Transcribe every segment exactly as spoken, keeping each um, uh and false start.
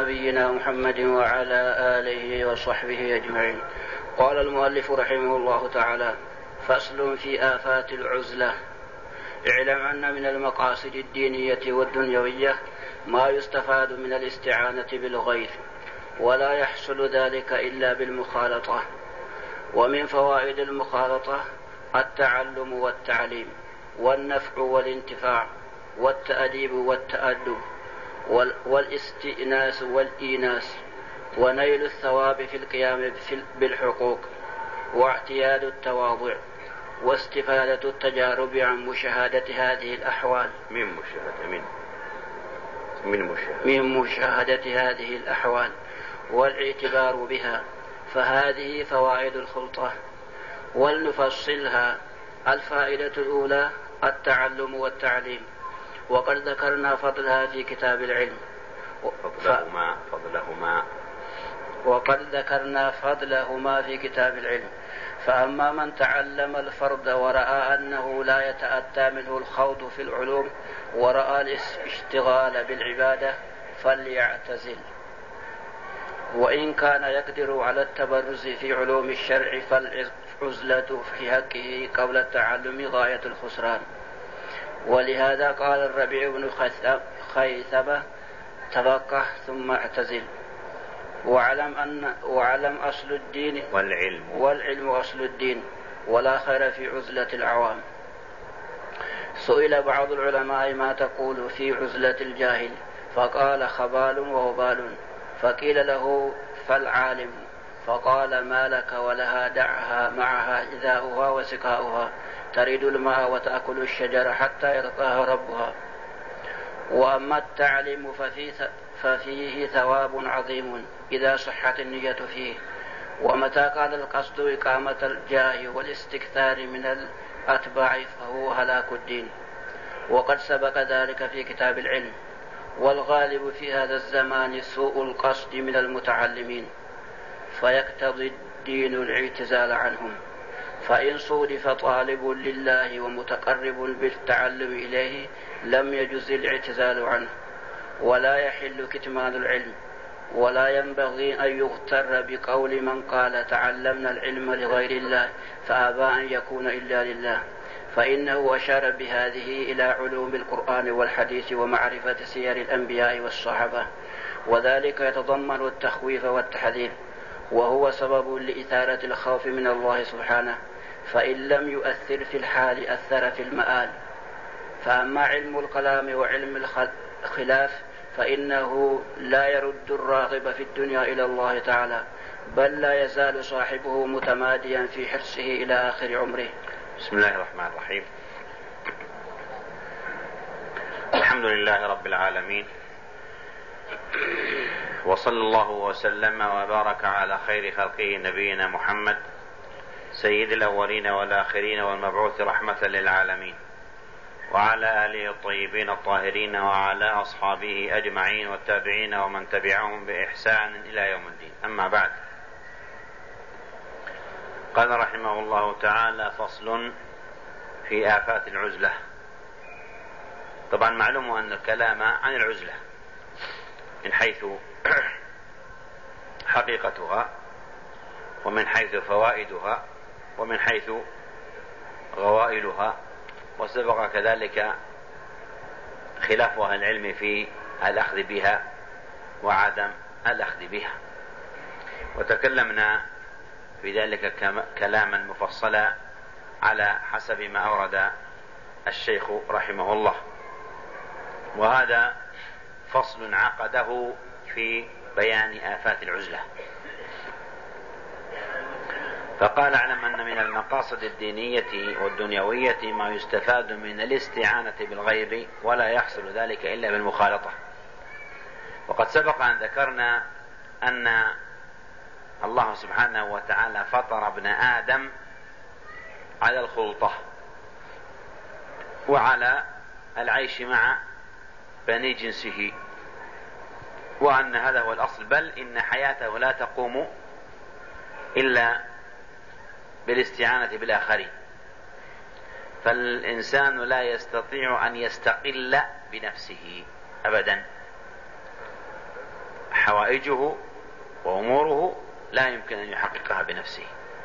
نبينا محمد وعلى آله وصحبه أجمعين. قال المؤلف رحمه الله تعالى: فصل في آفات العزلة. اعلم أن من المقاصد الدينية والدنيوية ما يستفاد من الاستعانة بالغير، ولا يحصل ذلك إلا بالمخالطة. ومن فوائد المخالطة التعلم والتعليم والنفع والانتفاع والتأديب والتأدب والاستئناس والإيناس، ونيل الثواب في القيام بالحقوق، واعتياد التواضع، واستفادة التجارب عن مشاهدة هذه الأحوال من مشاهدة من من مشاهدة, من مشاهدة هذه الأحوال والاعتبار بها، فهذه فوائد الخلطة. ولنفصلها. الفائدة الأولى التعلم والتعليم، وقد ذكرنا فضلها في كتاب العلم. فضلهما فضلهما وقد ذكرنا فضلهما في كتاب العلم. فأما من تعلم الفرد ورأى أنه لا يتأتى منه الخوض في العلوم ورأى الاشتغال بالعبادة فليعتزل، وإن كان يقدر على التبرز في علوم الشرع فالعزلة في حقه قبل التعلم غاية الخسران. ولهذا قال الربيع بن خيثمة: تفقه ثم اعتزل، وعلم أن وعلم أصل الدين والعلم والعلم أصل الدين، ولا خير في عزلة العوام. سئل بعض العلماء: ما تقول في عزلة الجاهل؟ فقال: خبال ووبال. فقيل له: فالعالم؟ فقال: ما لك ولها، دعها معها إذاؤها وسقاؤها، تريد الماء وتأكل الشجر حتى يرضاها ربها. وأما التعليم ففيه, ففيه ثواب عظيم إذا صحت النية فيه، ومتى كان القصد إقامة الجاه والاستكثار من الأتباع فهو هلاك الدين، وقد سبق ذلك في كتاب العلم. والغالب في هذا الزمان سوء القصد من المتعلمين، فيقتضي الدين الاعتزال عنهم. فإن صودف طالب لله ومتقرب بالتعلم إليه لم يجز الاعتزال عنه، ولا يحل كتمان العلم. ولا ينبغي أن يغتر بقول من قال: تعلمنا العلم لغير الله فأبى أن يكون إلا لله، فإنه أشار بهذه إلى علوم القرآن والحديث ومعرفة سير الأنبياء والصحابة، وذلك يتضمن التخويف والتحذير، وهو سبب لإثارة الخوف من الله سبحانه، فإن لم يؤثر في الحال أثر في المآل. فأما علم الكلام وعلم الخلاف فإنه لا يرد الراغب في الدنيا إلى الله تعالى، بل لا يزال صاحبه متماديا في حرصه إلى آخر عمره. بسم الله الرحمن الرحيم. الحمد لله رب العالمين، وصلى الله وسلم وبارك على خير خلقه نبينا محمد سيد الأولين والآخرين والمبعوث رحمة للعالمين، وعلى آله الطيبين الطاهرين، وعلى أصحابه أجمعين والتابعين ومن تبعهم بإحسان إلى يوم الدين. أما بعد، قال رحمه الله تعالى: فصل في آفات العزلة. طبعا معلوم أن الكلام عن العزلة من حيث حقيقتها، ومن حيث فوائدها، ومن حيث غوائلها، وسبق كذلك خلاف أهل العلم في الأخذ بها وعدم الأخذ بها، وتكلمنا في ذلك كلاما مفصلا على حسب ما أورد الشيخ رحمه الله. وهذا فصل عقده في بيان آفات العزلة، فقال: اعلم أن من المقاصد الدينية والدنيوية ما يستفاد من الاستعانة بالغير، ولا يحصل ذلك إلا بالمخالطة. وقد سبق أن ذكرنا أن الله سبحانه وتعالى فطر ابن آدم على الخلطة وعلى العيش مع بني جنسه، وأن هذا هو الأصل، بل إن حياته لا تقوم إلا بالاستعانة بالآخرين، فالإنسان لا يستطيع أن يستقل بنفسه أبدا، حوائجه وأموره لا يمكن أن يحققها بنفسه.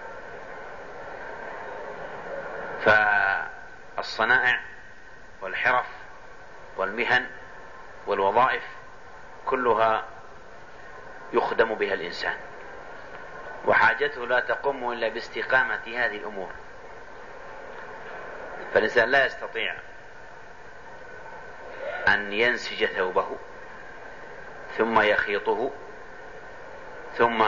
فالصنائع والحرف والمهن والوظائف كلها يخدم بها الإنسان، وحاجته لا تقوم إلا باستقامة هذه الأمور. فالإنسان لا يستطيع أن ينسج ثوبه ثم يخيطه ثم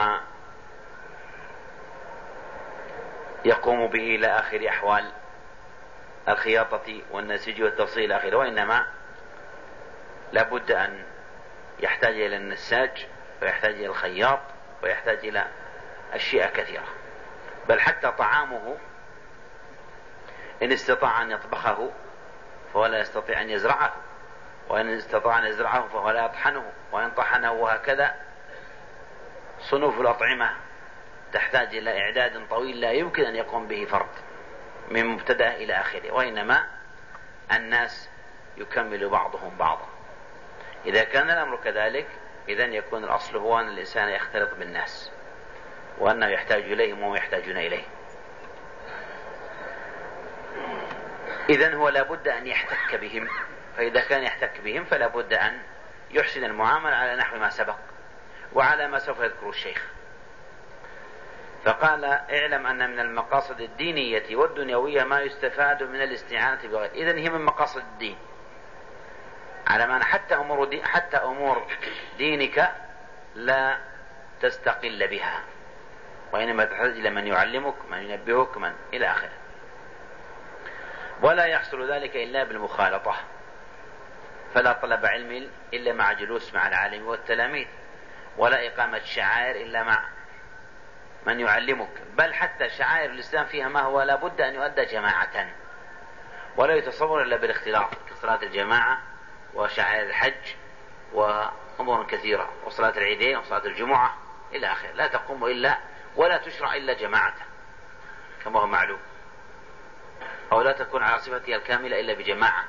يقوم به إلى آخر أحوال الخياطة والنسيج والتفصيل إلى آخره، وإنما لابد أن يحتاج إلى النساج ويحتاج إلى الخياط ويحتاج إلى أشياء كثيرة. بل حتى طعامه إن استطاع أن يطبخه فهو لا يستطيع أن يزرعه، وإن استطاع أن يزرعه فهو لا يطحنه، وإن طحنه، وهكذا. صنوف الأطعمة تحتاج إلى إعداد طويل لا يمكن أن يقوم به فرد من مبتدأ إلى آخره، وإنما الناس يكمل بعضهم بعضا. إذا كان الأمر كذلك إذن يكون الأصل هو أن الإنسان يختلط بالناس، وأنه يحتاج إليهم وهم يحتاجون إليه. إذن هو لابد أن يحتك بهم، فإذا كان يحتك بهم فلا بد أن يحسن المعاملة على نحو ما سبق وعلى ما سوف يذكر الشيخ. فقال: اعلم أن من المقاصد الدينية والدنيوية ما يستفاد من الاستعانة بغيره. إذن هي من مقاصد الدين، على معنى حتى أمور, دي حتى أمور دينك لا تستقل بها، وإنما تحتاج إلى من يعلمك، من ينبهك، من إلى آخره. ولا يحصل ذلك إلا بالمخالطة، فلا طلب علم إلا مع جلوس مع العالم والتلاميذ، ولا إقامة شعائر إلا مع من يعلمك. بل حتى شعائر الإسلام فيها ما هو لابد أن يؤدى جماعة، ولا يتصور إلا بالاختلاط، كصلاة الجماعة وشعائر الحج وأمور كثيرة، وصلاة العيدين وصلاة الجمعة إلى آخره، لا تقوم إلا ولا تشرع إلا جماعة كما هو معلوم، أو لا تكون على صفتها الكاملة إلا بجماعة.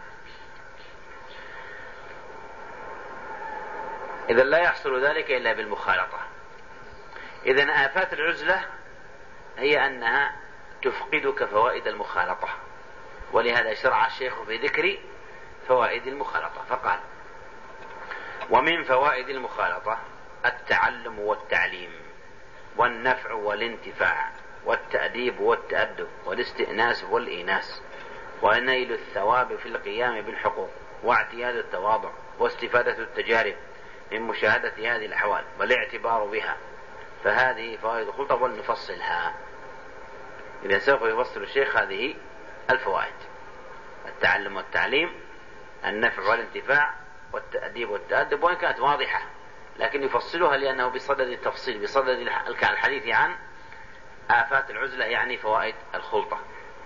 إذن لا يحصل ذلك إلا بالمخالطة. إذن آفات العزلة هي أنها تفقدك فوائد المخالطة، ولهذا شرع الشيخ في ذكر فوائد المخالطة فقال: ومن فوائد المخالطة التعلم والتعليم والنفع والانتفاع والتأديب والتأدب والاستئناس والإيناس ونيل الثواب في القيام بالحقوق واعتياد التواضع واستفادة التجارب من مشاهدة هذه الأحوال والاعتبار بها. فهذه فوائد الخلطة ولنفصلها. إذا سوف يفصل الشيخ هذه الفوائد: التعلم والتعليم، النفع والانتفاع، والتأديب والتأدب، وإن كانت واضحة لكن يفصلها لأنه بصدد التفصيل، بصدد الحديث عن آفات العزلة يعني فوائد الخلطة.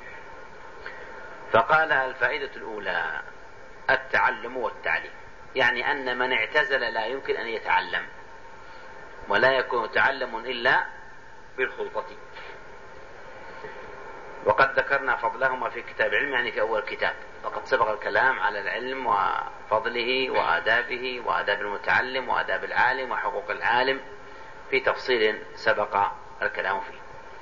فقال: الفائدة الأولى التعلم والتعليم، يعني أن من اعتزل لا يمكن أن يتعلم، ولا يكون تعلم إلا بالخلطة. وقد ذكرنا فضلهما في كتاب العلم، يعني في أول كتاب، وقد سبق الكلام على العلم وفضله وآدابه وآداب المتعلم وآداب العالم وحقوق العالم في تفصيل سبق الكلام فيه.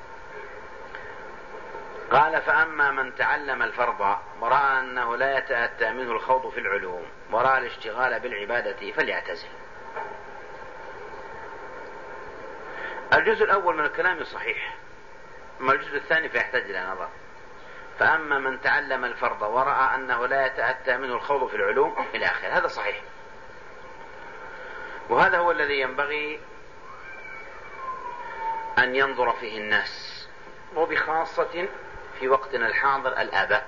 قال: فأما من تعلم الفرض ورأى أنه لا يتأتى منه الخوض في العلوم ورأى الاشتغال بالعبادة فليعتزل. الجزء الأول من الكلام صحيح، أما الجزء الثاني فيحتاج إلى نظر. فأما من تعلم الفرض ورأى أنه لا يتأتى منه الخوض في العلوم إلى آخره، هذا صحيح، وهذا هو الذي ينبغي أن ينظر فيه الناس، وبخاصة في وقتنا الحاضر الآباء.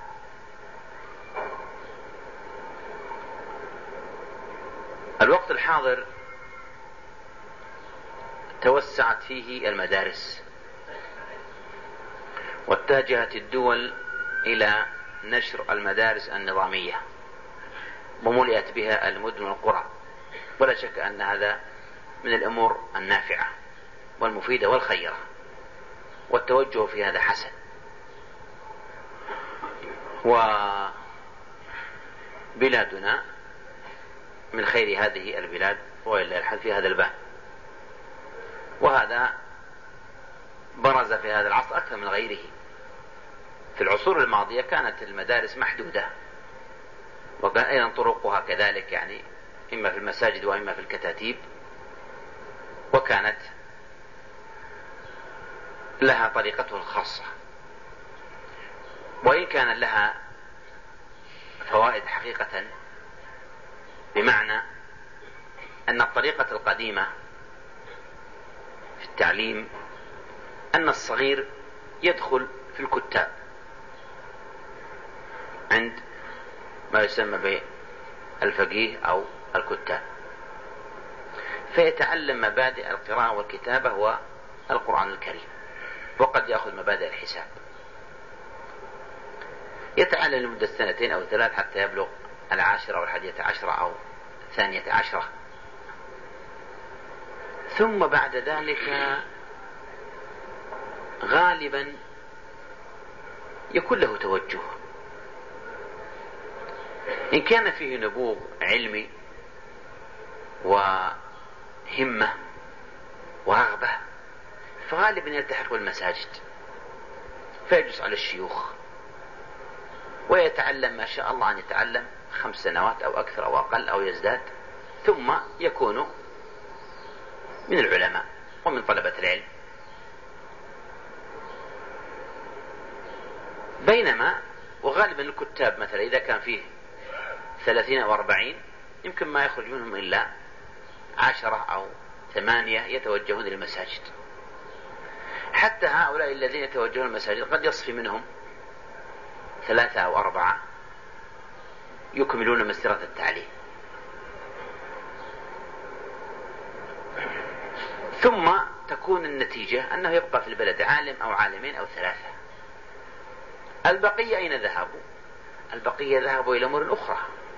الوقت الحاضر توسعت فيه المدارس، واتجهت الدول إلى نشر المدارس النظامية، وملئت بها المدن والقرى، ولا شك أن هذا من الأمور النافعة والمفيدة والخيرة، والتوجه في هذا حسن. وبلادنا من خير هذه البلاد وإلا الحد في هذا الباب. وهذا برز في هذا العصر أكثر من غيره. في العصور الماضية كانت المدارس محدودة، وكان أيضا طرقها كذلك، يعني إما في المساجد وإما في الكتاتيب، وكانت لها طريقته الخاصة، وإن كان لها فوائد حقيقة، بمعنى أن الطريقة القديمة في التعليم أن الصغير يدخل في الكتاب عند ما يسمى بالفقيه أو الكتاب، فيتعلم مبادئ القراءة والكتابة والقرآن الكريم، وقد يأخذ مبادئ الحساب، يتعلم لمدة سنتين أو ثلاث حتى يبلغ العاشرة أو الحادية عشرة أو الثانية عشرة، ثم بعد ذلك غالبا يكون له توجه، إن كان فيه نبوغ علمي وهمة ورغبة فغالبا يلتحق بالمساجد فيجلس على الشيوخ ويتعلم ما شاء الله أن يتعلم خمس سنوات أو أكثر أو أقل أو يزداد، ثم يكون من العلماء ومن طلبة العلم. بينما وغالبا الكتاب مثلا إذا كان فيه ثلاثين أو أربعين يمكن ما يخرج منهم إلا عشرة أو ثمانية يتوجهون للمساجد. حتى هؤلاء الذين يتوجهون للمساجد قد يصفي منهم ثلاثة أو أربعة يكملون مسيرة التعليم، ثم تكون النتيجة أنه يبقى في البلد عالم أو عالمين أو ثلاثة. البقية أين ذهبوا؟ البقية ذهبوا إلى أمور أخرى،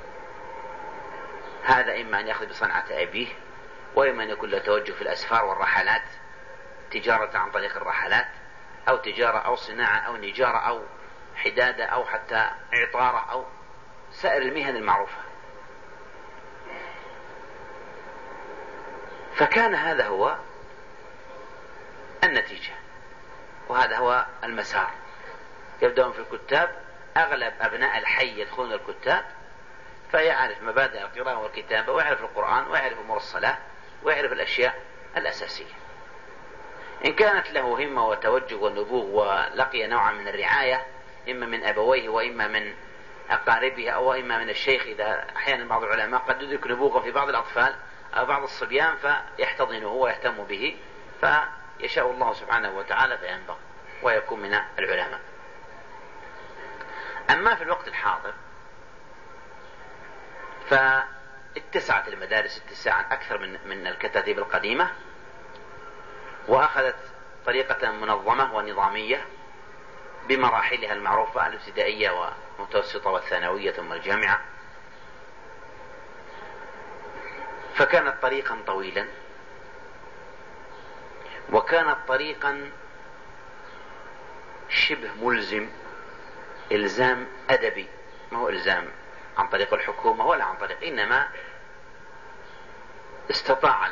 هذا إما أن يأخذ بصنعة أبيه، وإما أن يكون له توجه في الأسفار والرحلات، تجارة عن طريق الرحلات، أو تجارة أو صناعة أو نجارة أو حدادة أو حتى عطارة أو سائر المهن المعروفة. فكان هذا هو النتيجة، وهذا هو المسار. يبدأون في الكتاب، أغلب أبناء الحي يدخلون الكتاب، فيعرف مبادئ القراءة والكتابة، ويعرف القرآن، ويعرف أمور الصلاة، ويعرف الأشياء الأساسية. إن كانت له همة وتوجه ونبوغ ولقي نوعا من الرعاية إما من أبويه وإما من أقاربه أو إما من الشيخ، إذا أحيانا بعض العلماء قد يدرك نبوغه في بعض الأطفال أو بعض الصبيان فيحتضنه ويهتم به، فيشاء الله سبحانه وتعالى فينبغ ويكون من العلماء. أما في الوقت الحاضر فاتسعت المدارس اتساعا أكثر من من الكتاتيب القديمة، وأخذت طريقة منظمة ونظامية بمراحلها المعروفة، الابتدائية والمتوسطة والثانوية ثم الجامعة، فكانت طريقا طويلا، وكانت طريقا شبه ملزم، إلزام أدبي، ما هو إلزام عن طريق الحكومة ولا عن طريق، إنما استطاع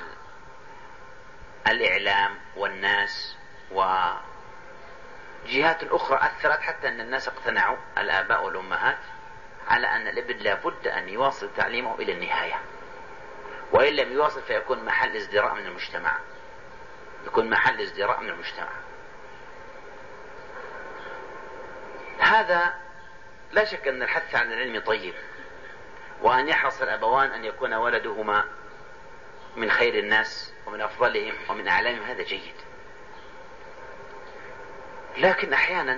الإعلام والناس وجهات أخرى أثرت حتى أن الناس اقتنعوا، الآباء والأمهات، على أن الابن لابد أن يواصل تعليمه إلى النهاية، وإن لم يواصل فيكون محل ازدراء من المجتمع، يكون محل ازدراء من المجتمع. هذا لا شك أن الحث عن العلم طيب، وأن يحرص الأبوان أن يكون ولدهما من خير الناس ومن أفضلهم ومن أعلامهم، هذا جيد. لكن أحيانا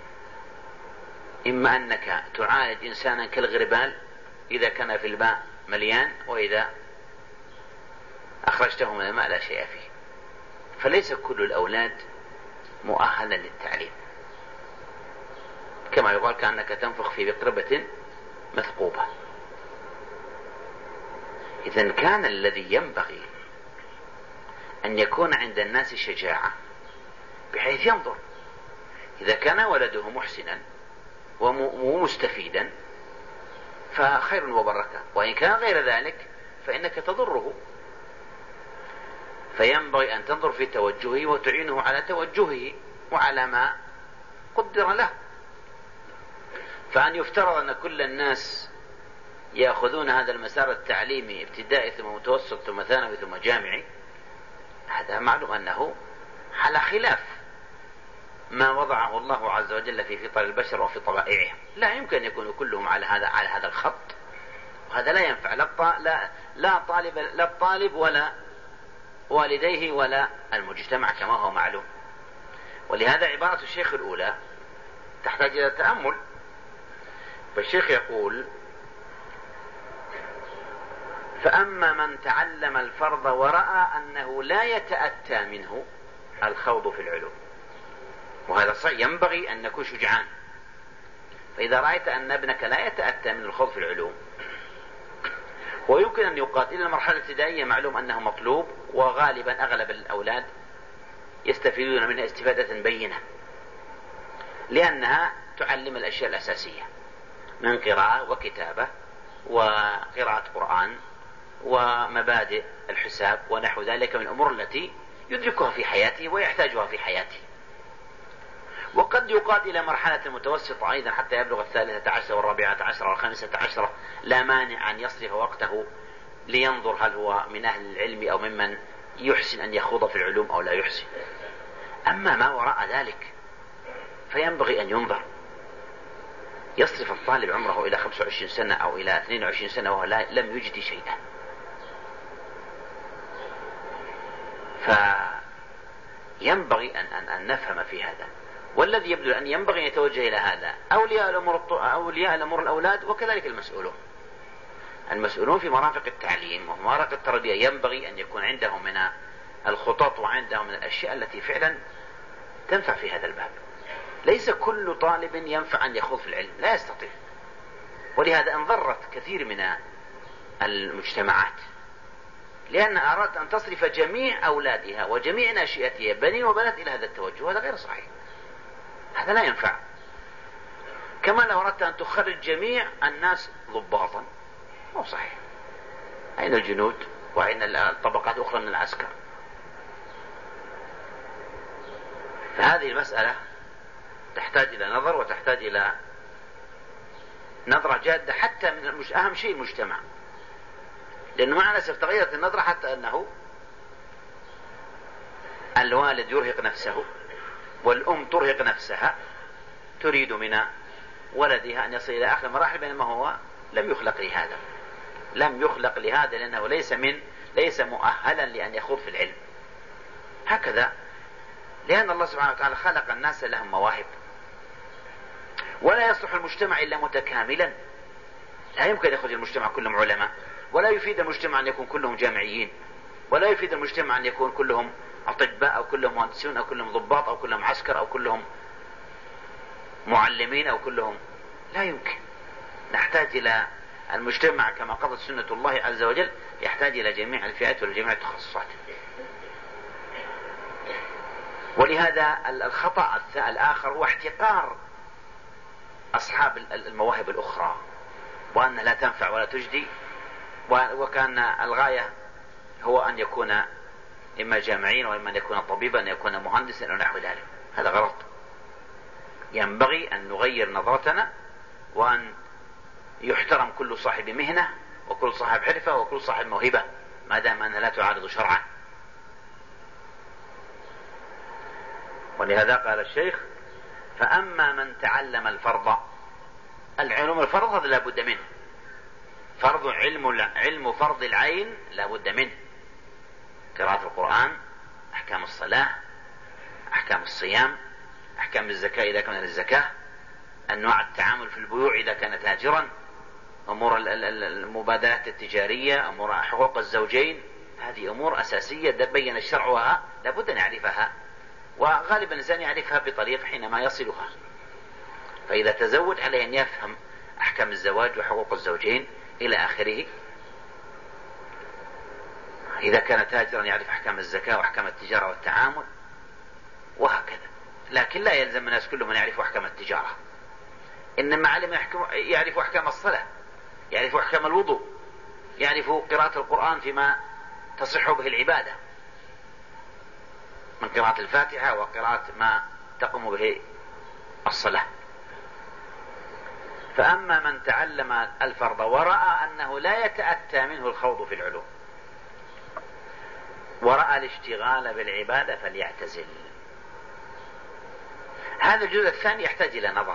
إما أنك تعالج إنسانا كالغربال إذا كان في الماء مليان، وإذا أخرجته من الماء لا شيء فيه، فليس كل الأولاد مؤهلا للتعليم، كما يقال كأنك تنفخ في بقربة مثقوبة. إذن كان الذي ينبغي أن يكون عند الناس شجاعة، بحيث ينظر إذا كان ولده محسنا ومستفيدا فخير وبركة، وإن كان غير ذلك فإنك تضره فينبغي أن تنظر في توجهه وتعينه على توجهه وعلى ما قدر له. فأن يفترض أن كل الناس يأخذون هذا المسار التعليمي ابتدائي ثم متوسط ثم ثانوي ثم جامعي، هذا معلوم أنه على خلاف ما وضعه الله عز وجل في فطر البشر وفي طبائعهم. لا يمكن أن يكونوا كلهم على هذا على هذا الخط، وهذا لا ينفع لا لا طالب لا الطالب ولا والديه ولا المجتمع كما هو معلوم. ولهذا عبارة الشيخ الأولى تحتاج إلى تأمل. فالشيخ يقول: فأما من تعلم الفرض ورأى أنه لا يتأتى منه الخوض في العلوم، وهذا صحيح، ينبغي أن نكون شجعان. فإذا رأيت أن ابنك لا يتأتى من الخوض في العلوم، ويمكن أن يقاتل إلى المرحلة الابتدائية، معلوم أنه مطلوب، وغالبا أغلب الأولاد يستفيدون منها استفادة بينة، لأنها تعلم الأشياء الأساسية من قراءة وكتابة وقراءة قرآن ومبادئ الحساب ونحو ذلك من الأمور التي يدركها في حياته ويحتاجها في حياته. وقد يقاد إلى مرحلة متوسطة أيضا حتى يبلغ الثالثة عشر والرابعة عشر والخامسة عشر، لا مانع أن يصرف وقته لينظر هل هو من أهل العلم أو ممن يحسن أن يخوض في العلوم أو لا يحسن. أما ما وراء ذلك فينبغي أن ينظر. يصرف الطالب عمره إلى خمسة وعشرين سنة أو إلى اثنين وعشرين سنة وهو لم يجد شيئا، فينبغي أن, أن, أن نفهم في هذا. والذي يبدو أن ينبغي أن يتوجه إلى هذا أولياء الأمور, أولياء الأمور الأولاد، وكذلك المسؤولون المسؤولون في مرافق التعليم ومرافق التربية، ينبغي أن يكون عندهم من الخطط وعندهم من الأشياء التي فعلا تنفع في هذا الباب. ليس كل طالب ينفع أن يخوض في العلم، لا يستطيع. ولهذا انضرت كثير من المجتمعات لأن أرادت أن تصرف جميع أولادها وجميع ناشئتها بنين وبنات إلى هذا التوجه، وهذا غير صحيح، هذا لا ينفع. كما لو أردت أن تخرج جميع الناس ضباطا، مو صحيح. أين الجنود وأين الطبقات الأخرى من العسكر؟ فهذه المسألة تحتاج إلى نظر وتحتاج إلى نظرة جادة، حتى من المش... أهم شيء المجتمع، لأنه مع الأسف تغيرت النظرة حتى أنه الوالد يرهق نفسه والأم ترهق نفسها، تريد من ولدها أن يصل إلى آخر المراحل، بينما هو لم يخلق لهذا، لم يخلق لهذا لأنه ليس من ليس مؤهلا لأن يخوض في العلم. هكذا، لأن الله سبحانه وتعالى خلق الناس لهم مواهب، ولا يصلح المجتمع إلا متكاملا. لا يمكن يخرج المجتمع كلهم علماء، ولا يفيد المجتمع أن يكون كلهم جامعيين، ولا يفيد المجتمع أن يكون كلهم أطباء أو كلهم مهندسون أو كلهم ضباط أو كلهم عسكر أو كلهم معلمين أو كلهم، لا يمكن. نحتاج إلى المجتمع كما قضت سنة الله عز وجل، يحتاج إلى جميع الفئات ولجميع التخصصات. ولهذا الخطأ الآخر هو احتقار أصحاب المواهب الأخرى، وأن لا تنفع ولا تجدي، وكان الغاية هو أن يكون إما جامعين وإما أن يكون طبيبا، أن يكون مهندسا ونحو ذلك. هذا غلط. ينبغي أن نغير نظرتنا، وأن يحترم كل صاحب مهنة وكل صاحب حرفة وكل صاحب موهبة، ما دام أنها لا تعارض شرعا. ولهذا قال الشيخ: فأما من تعلم الفرض، العلوم الفرض هذا لا بد منه، فرض علم علم فرض العين لا بد منه، قراءة القرآن، أحكام الصلاة، أحكام الصيام، أحكام الزكاة إذا كان الزكاة، أنواع التعامل في البيوع إذا كان تاجرا، أمور المبادلات التجارية، أمور حقوق الزوجين، هذه أمور أساسية بين الشرع لابد أن يعرفها، وغالبا الإنسان يعرفها بطريق حينما يصلها. فإذا تزوج عليه أن يفهم أحكام الزواج وحقوق الزوجين إلى آخره. إذا كان تاجرا يعرف أحكام الزكاة وأحكام التجارة والتعامل، وهكذا. لكن لا يلزم الناس كلهم أن يعرفوا أحكام التجارة، إنما علم يعرف أحكام الصلاة، يعرف أحكام الوضوء، يعرف قراءة القرآن فيما تصح به العبادة، من قراءة الفاتحة وقراءة ما تقوم به الصلاة. فأما من تعلم الفرض ورأى أنه لا يتأتى منه الخوض في العلوم ورأى الاشتغال بالعبادة فليعتزل. هذا الجزء الثاني يحتاج إلى نظر،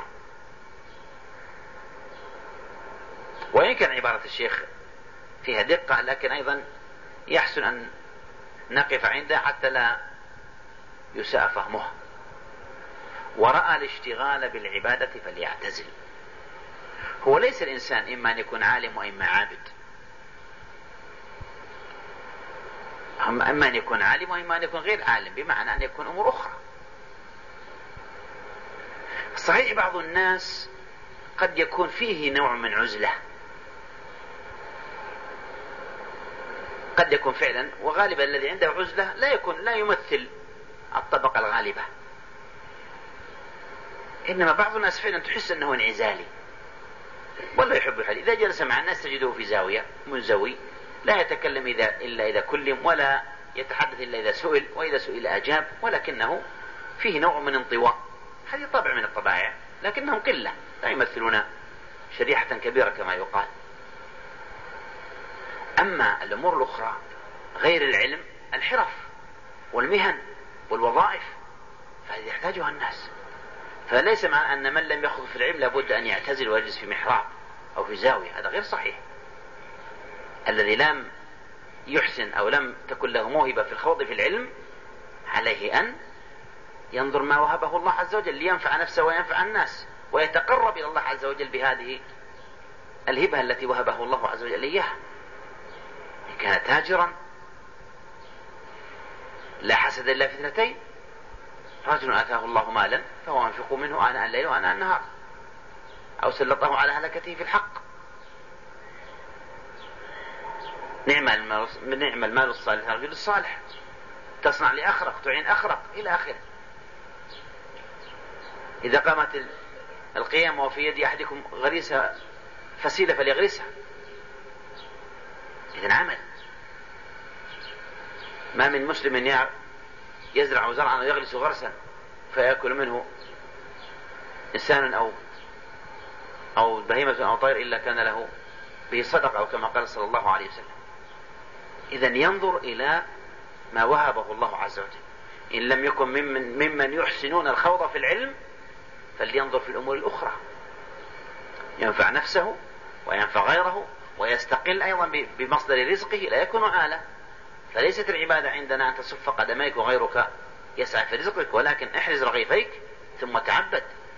وإن كان عبارة الشيخ فيها دقة لكن أيضا يحسن أن نقف عندها حتى لا يساء فهمه. ورأى الاشتغال بالعبادة فليعتزل. هو ليس الإنسان إما أن يكون عالم وإما عابد، أما أن يكون عالم وإما أن يكون غير عالم، بمعنى أن يكون أمور أخرى. صحيح بعض الناس قد يكون فيه نوع من عزلة، قد يكون فعلا، وغالبا الذي عنده عزلة لا يكون لا يمثل الطبقة الغالبة، إنما بعض الناس فعلا تحس أنه انعزالي ولا يحب الحديث. إذا جلس مع الناس تجده في زاوية منزوي، لا يتكلم إذا إلا إذا كلم، ولا يتحدث إلا إذا سئل، وإذا سئل أجاب، ولكنه فيه نوع من انطواء. هذه طبع من الطبائع، لكنهم قلة لا يمثلون شريحة كبيرة كما يقال. أما الأمور الأخرى غير العلم، الحرف والمهن والوظائف، فهذه يحتاجها الناس. فليس مع أن من لم يخوض في العلم لابد أن يعتزل ويجلس في محراب أو في زاوية، هذا غير صحيح. الذي لم يحسن أو لم تكن له موهبة في الخوض في العلم عليه أن ينظر ما وهبه الله عز وجل لينفع نفسه وينفع الناس، ويتقرب إلى الله عز وجل بهذه الهبة التي وهبه الله عز وجل إياها. إن كان تاجرا لا حسد إلا في اثنتين: رجل آتاه الله مالا فهو ينفق منه آناء الليل وآناء النهار، أو سلطه على هلكته في الحق. نعم المال, نعم المال الصالح الرجل الصالح، تصنع لأخرق تعين أخرق إلى آخره. إذا قامت القيامة وفي يد أحدكم غريسة فسيلة فليغرسها. إذن عمل. ما من مسلم يزرع زرعا ويغرس غرسا فيأكل منه إنسان أو أو بهيمة أو طير إلا كان له به صدقة، أو كما قال صلى الله عليه وسلم. إذن ينظر إلى ما وهبه الله عز وجل. إن لم يكن ممن, ممن يحسنون الخوض في العلم فلينظر في الأمور الأخرى، ينفع نفسه وينفع غيره، ويستقل أيضا بمصدر رزقه لا يكون عالة. فليست العبادة عندنا أن تصف قدميك وغيرك يسعى في رزقك، ولكن احرز رغيفيك ثم تعبد.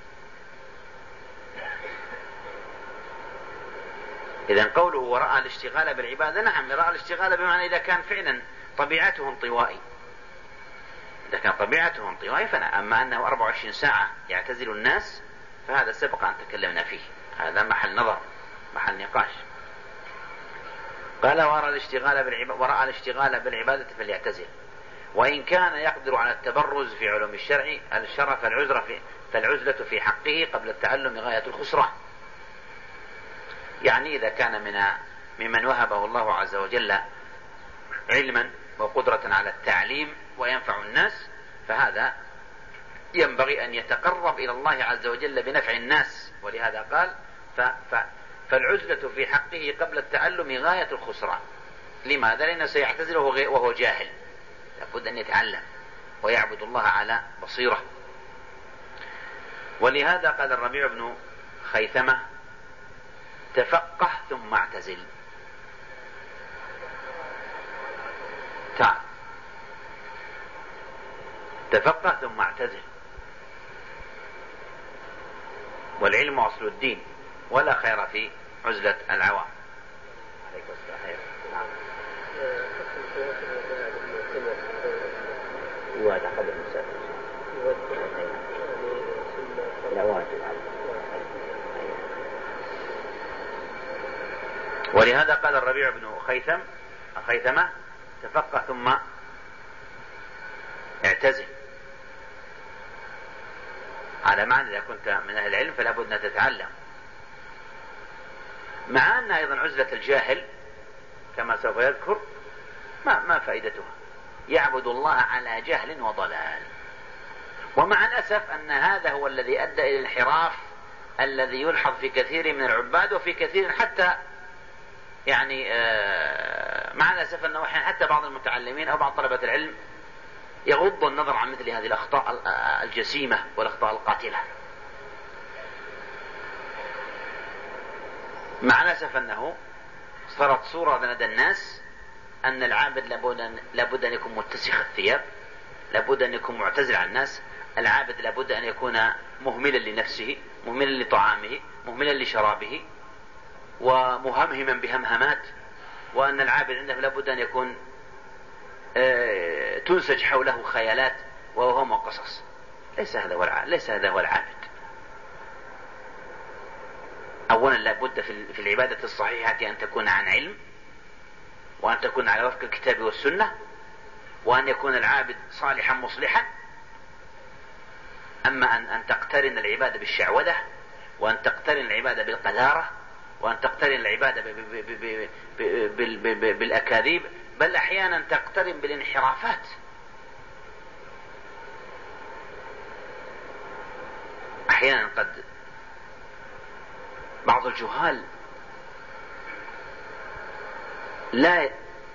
إذن قوله ورأى الاشتغال بالعبادة، نعم رأى الاشتغال بمعنى إذا كان فعلا طبيعته انطوائي، إذا كان طبيعته انطوائي فلا. أما أنه أربع وعشرين ساعة يعتزل الناس فهذا سبق أن تكلمنا فيه، هذا محل نظر محل نقاش. قال ورأى الاشتغال بالعبادة, ورأى الاشتغال بالعبادة فليعتزل. وإن كان يقدر على التبرز في علوم الشرع الشرع فالعزلة في, فالعزلة في حقه قبل التعلم غاية الخسران. يعني إذا كان من ممن وهبه الله عز وجل علما وقدرة على التعليم وينفع الناس، فهذا ينبغي أن يتقرب إلى الله عز وجل بنفع الناس. ولهذا قال ف ف فالعزلة في حقه قبل التعلم غاية الخسران. لماذا؟ لأنه سيعتزل وهو جاهل، لابد أن يتعلم ويعبد الله على بصيرة. ولهذا قال الربيع بن خيثمة: تفقه ثم اعتزل. تعال تفقه ثم اعتزل. والعلم أصل الدين، ولا خير في عزلة العوام. عليكم السلام. نعم. يوادع قبل المسافر. لا واجب. ولهذا قال الربيع بن خيثم خيثمة: تفقه ثم اعتزل. على معنى إذا كنت من أهل العلم فلا بد أن تتعلم، مع أن أيضا عزلة الجاهل كما سوف يذكر ما ما فائدتها. يعبد الله على جهل وضلال. ومع الأسف أن هذا هو الذي أدى إلى الانحراف الذي يلحظ في كثير من العباد، وفي كثير حتى يعني مع الأسف أنه حتى بعض المتعلمين أو بعض طلبة العلم يغض النظر عن مثل هذه الأخطاء الجسيمة والأخطاء القاتلة. مع الأسف أنه صارت صورة لدى الناس أن العابد لابد أن يكون متسخ الثياب، لابد أن يكون معتزل عن الناس، العابد لابد أن يكون مهملا لنفسه، مهملا لطعامه، مهملا لشرابه، ومهمهما بهمهمات، وأن العابد عنده لابد أن يكون تنسج حوله خيالات ووهم وقصص. ليس هذا هو العابد، ليس هذا هو العابد. أولا لابد في العبادة الصحيحة أن تكون عن علم، وأن تكون على وفق الكتاب والسنة، وأن يكون العابد صالحا مصلحا. أما أن, أن تقترن العبادة بالشعوذة، وأن تقترن العبادة بالقذارة، وأن تقترن العبادة بالأكاذيب، بل أحيانا تقترن بالانحرافات. أحيانا قد بعض الجهال لا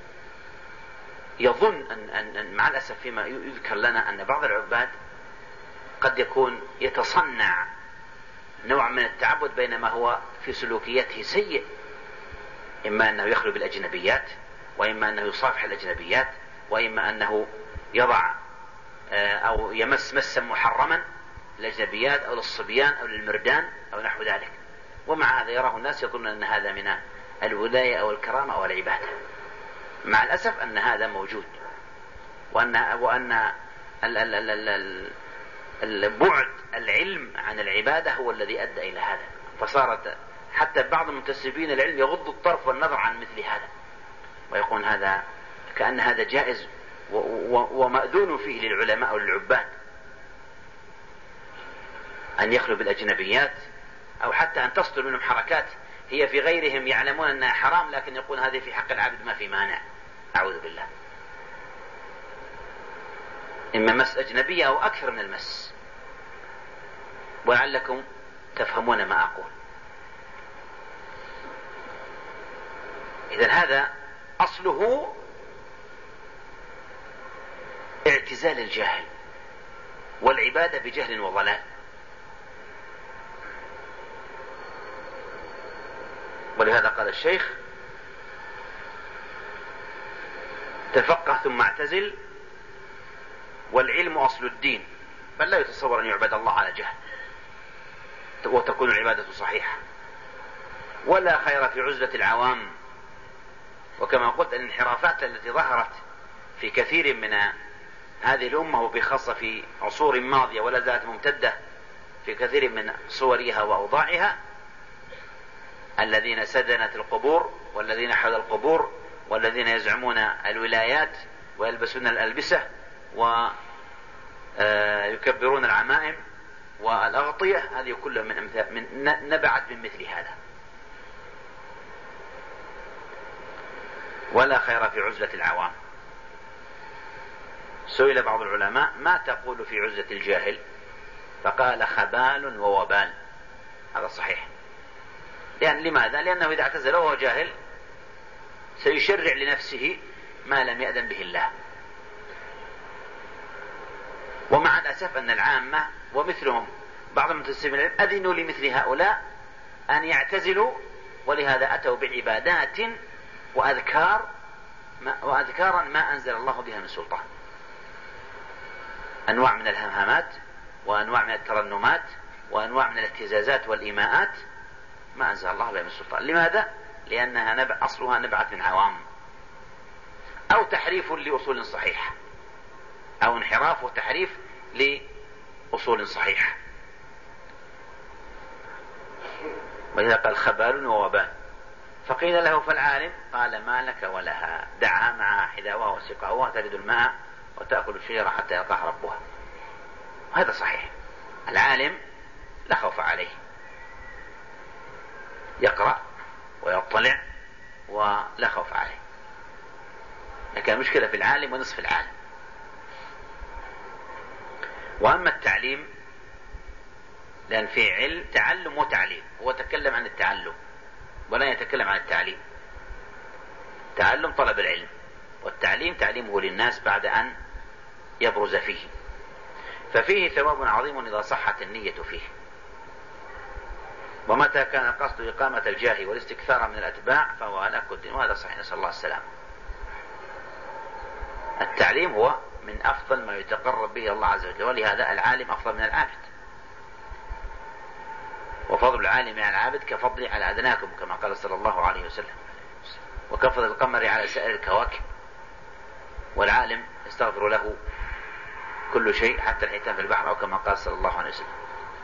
يظن أن, أن, أن مع الأسف فيما يذكر لنا أن بعض العباد قد يكون يتصنع نوع من التعبد بينما هو في سلوكياته سيء، إما أنه يخلو بالأجنبيات، وإما أنه يصافح الأجنبيات، وإما أنه يضع أو يمس مسا محرما للأجنبيات أو للصبيان أو للمردان أو نحو ذلك. ومع هذا يراه الناس يظنون أن هذا من الولاية أو الكرامة أو العبادة. مع الأسف أن هذا موجود، وأن وأن البعد العلم عن العبادة هو الذي أدى إلى هذا. فصارت حتى بعض المنتسبين العلم يغض الطرف والنظر عن مثل هذا، ويقول هذا كأن هذا جائز ومأذون فيه للعلماء والعباد أن يخلوا بالأجنبيات، أو حتى أن تصدر منهم حركات هي في غيرهم يعلمون أنها حرام، لكن يقول هذه في حق العبد ما في مانع. أعوذ بالله. إما مس أجنبية أو أكثر من المس، ولعلكم تفهمون ما أقول. إذن هذا أصله اعتزال الجاهل والعبادة بجهل وضلال. ولهذا قال الشيخ: تفقه ثم اعتزل، والعلم أصل الدين، بل لا يتصور أن يعبد الله على جهل وتكون العبادة صحيحة. ولا خير في عزلة العوام. وكما قلت الانحرافات التي ظهرت في كثير من هذه الأمة، وبخاصة في عصور ماضية ولا زالت ممتدة في كثير من صورها وأوضاعها، الذين سدنت القبور، والذين حول القبور، والذين يزعمون الولايات ويلبسون الألبسة ويكبرون العمائم والأغطية، هذه كلها من, من نبعت من مثل هذا. ولا خير في عزلة العوام. سئل بعض العلماء: ما تقول في عزلة الجاهل؟ فقال: خبال ووبال. هذا صحيح. يعني لماذا؟ لأنه إذا اعتزل وهو جاهل سيشرع لنفسه ما لم يأذن به الله. ومع الأسف أن العامة ومثلهم بعض المنتسبين العلم أذنوا لمثل هؤلاء أن يعتزلوا، ولهذا أتوا بعبادات وأذكار وأذكارا ما أنزل الله بها من سلطان، أنواع من الهمهمات، وأنواع من الترنمات، وأنواع من الاهتزازات والإيماءات ما أنزل الله بها من سلطان. لماذا؟ لأنها نبع أصلها نبعت من عوام، أو تحريف لأصول صحيحة، أو انحراف وتحريف لأصول صحيحة. وإذا قال خبال ووبال، فقيل له: فالعالم؟ قال: ما لك ولها، دعها مع حذاؤها وسقاؤها، تلد الماء وتأكل الشجرة حتى يلقاها ربها. وهذا صحيح. العالم لا خوف عليه، يقرأ ويطلع ولا خوف عليه. لكن المشكلة في العالم ونصف العالم. وأما التعليم لأن في علم تعلم وتعليم، هو تكلم عن التعلم ولا يتكلم عن التعليم. تعلم طلب العلم، والتعليم تعليمه للناس بعد أن يبرز فيه، ففيه ثواب عظيم إذا صحت النية فيه. ومتى كان القصد إقامة الجاه والاستكثار من الأتباع فهو هلاك الدين، وهذا صحيح، نسأل الله السلامة. التعليم هو من أفضل ما يتقرب به الله عز وجل، ولهذا العالم أفضل من العابد، وفضل العالم على العابد كفضلي على أدناكم كما قال صلى الله عليه وسلم، وكفضل القمر على سائر الكواكب. والعالم يستغفر له كل شيء حتى الحيتان في البحر، أو كما قال صلى الله عليه وسلم.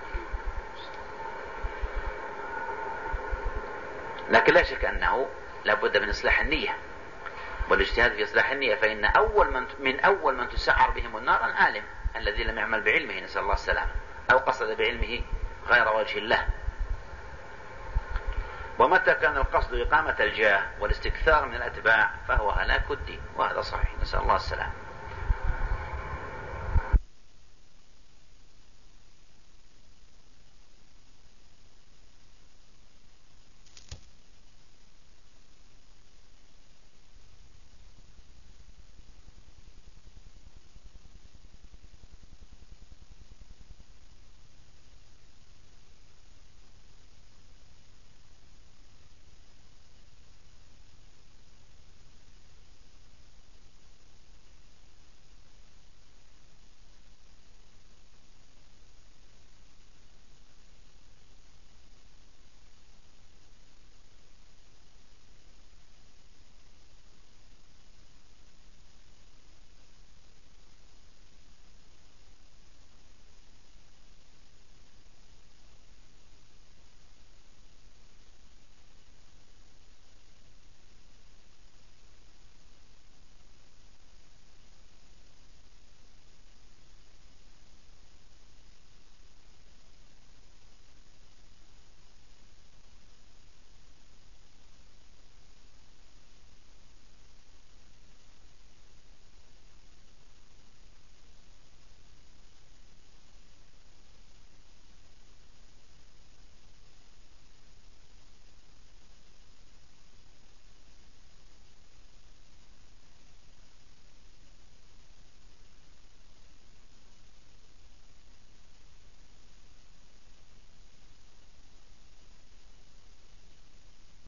لكن لا شك أنه لابد من إصلاح النية والاجتهاد في إصلاح النية، فإن أول من, من أول من تسعر بهم النار العالم الذي لم يعمل بعلمه، نسأل الله السلامة، أو قصد بعلمه غير وجه الله. ومتى كان القصد إقامة الجاه والاستكثار من الأتباع فهو هلاك الدين، وهذا صحيح، نسأل الله السلامة.